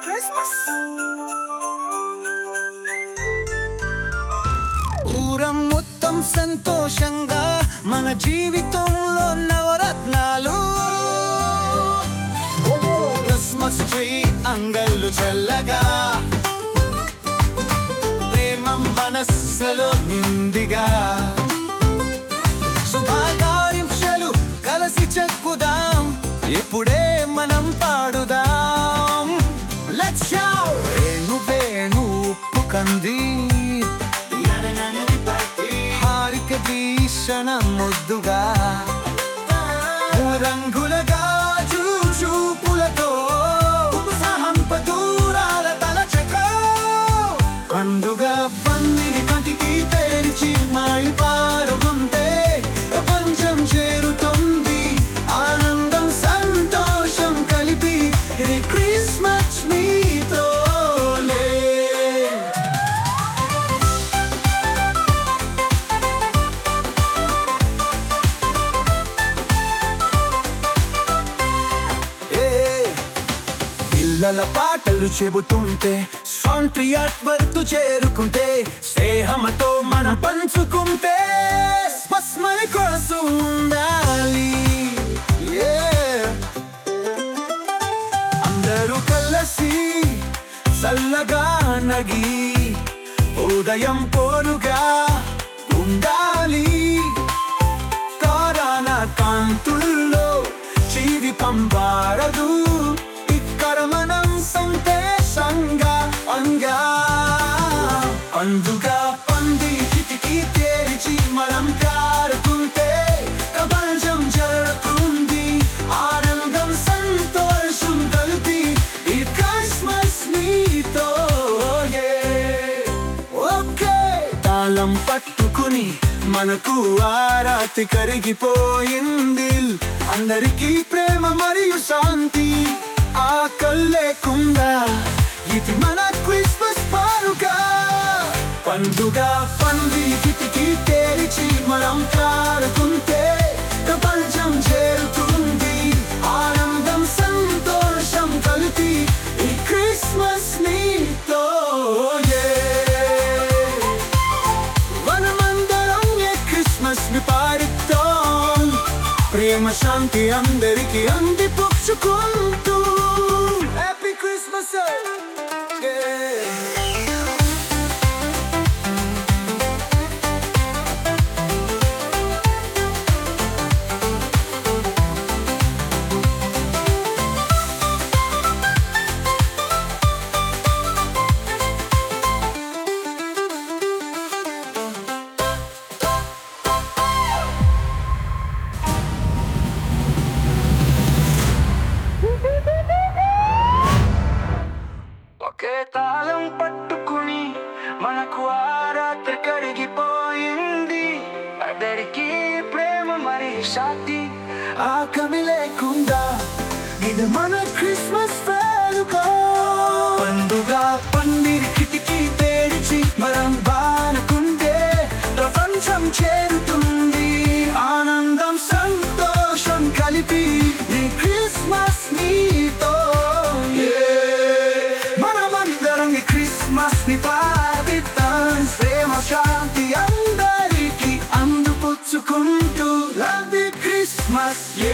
Christmas ఊరం మొత్తం సంతోషంగా మన జీవితంలో నవరత్నాలు క్రిస్మస్ ట్రీ అంగళ్ళు చల్లగా ప్రేమ మనస్సులో నిందిగా శుభాకాంక్షలు కలిసి చెక్కుదాం ఇప్పుడే మనం పాడుదాం Let's shout వేణు ఉప్పు కంది హారిక వీక్షణ ముద్దుగా రంగుల గాజు చూపులతో ఉత్సాహంప దూరాల తలచక పండుగ పందిరి కంటికి తెరిచి మాయి పారుకుంటే ప్రపంచం చేరుతుంది ఆనందం సంతోషం కలిపి క్రిస్మస్ మీతోనే పిల్లల పాటలు చెబుతుంటే సొంటి అట్వర్తు చేరుకుంటే స్నేహంతో మనం పంచుకుంటే స్మస్మై కొరసు ఉండాలి అందరూ కలిసి చల్లగా నగి ఉదయం పోనుగా ఉండాలి తారాన కాంతుల్లో జీవితం వారదు ఇక్కడ మనం సంతోషంగా అంగా పండుగ పందిరి కిటికీ తెరిచి మనం కారుకుంటే ప్రపంచం జరుగుతుంది ఆనందం సంతోషం కలిపి ఈ క్రిస్మస్ నీతో ఓకే తాళం పట్టుకుని మనకు ఆరాతి కరిగిపోయింది అందరికీ ప్రేమ మరియు శాంతి ఆకలి లేకుండా ఇది మన క్రిస్మస్ పండుగ పండుగ పందిరి కిటికీ తెరిచి మనం కారుకుంటే ప్రపంచం చేరుతుంది ఆనందం సంతోషం కలిపి ఈ క్రిస్మస్ నీతో మనమందరం ఈ క్రిస్మస్ ని పాడుతాం ప్రేమ శాంతి అందరికీ అందిపుచ్చుకుంటూ హ్యాపీ క్రిస్మస్ ఒకే తాళం పట్టుకుని మనకు ఆరాత్రి కరిగిపోయింది అందరికీ ప్రేమ మరి శాంతి ఆకలి లేకుండా ఇది మన క్రిస్మస్ వేడుక పండుగ పందిరి కిటికీ తెరిచి మనం బానుకుంటే ప్రపంచం చేరుతుంది ఆనందం సంతోషం కలిపి ఈ క్రిస్మస్ నీతో క్రిస్మస్ ని పాడిద్దాం ప్రేమ శాంతి అందరికీ అందుపుచ్చుకుంటూ హ్యాపీ క్రిస్మస్